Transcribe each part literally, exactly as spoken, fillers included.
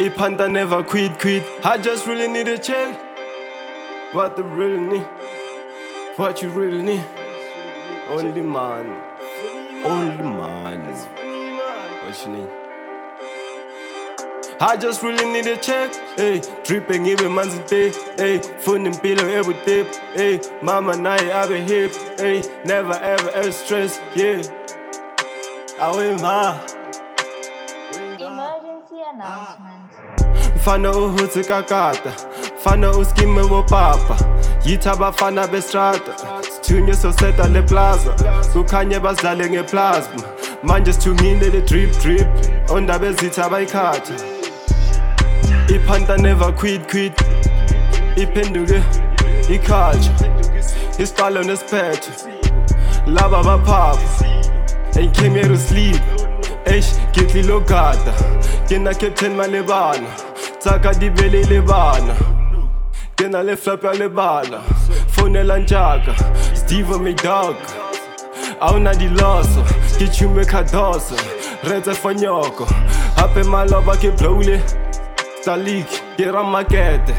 Ipanda never quit, quit. I just really need a check. What the really need? What you really need? Only man. Only man. What you need? I just really need a check. Hey, dripping even man's a day. Hey, funding pillow every dip. Hey, mama night I be hip. Hey, never ever ever stress. Yeah. I win ma. Emergency announcement. Mfana uhuthi kakata, mfana uskime wopapa. Yithi abafana bestrata, sithunywe soseta le plaza. Kukhanye basidlale ngeplasma, manje sithungile le drip drip. Ondaba ezithi abayikhatha. Iphanta never quit quit. Iphenduke ikhatsha. Isiqalo nesiphetho. Laba baphapha. Ain't came here to sleep. Eish, kitli logada. Kena captain malebana. Tsaka dibele lebana. Kena le flap ya lebala. Fonela njaka. Steve me dog. Auna di loso. Kichume kadoso. Reze fanyoko. Hape maloba ke blowle. Stalik, kera makete.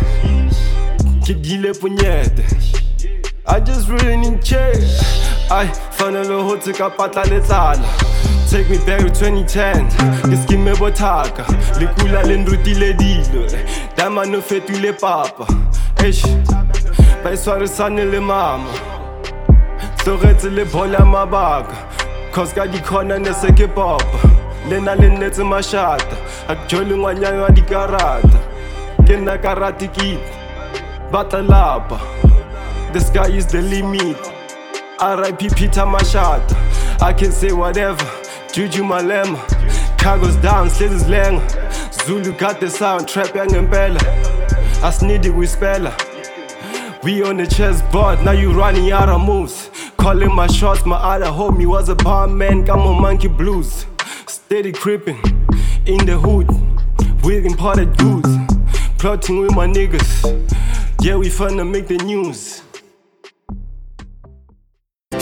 Kidile punyete. I just really need change. I fanele ho tsika patla letsala. Take me back to twenty ten. Ke skime botaka. Lekula le nrutile dilo. Dama no fetule papa. Eish. Ba iswarisane le mama. Tlogetse le bola mabaka. Cause ka di khona ne se ke papa. Lena le netse mashata. Akjoli ngwanyana wa dikarata. Ke na karate kid. Batla lapa. The sky is the limit. R I P Peter Mashata. I can say whatever. Juju Malema. Cargo's down, slit is lang. Zulu got the sound, trap yang impella. I sneed it with speller. We on the chessboard, now you running out of moves. Calling my shots, my other homie was a barman. Come on, monkey blues. Steady creeping in the hood with imported goods. Plotting with my niggas. Yeah, we finna make the news.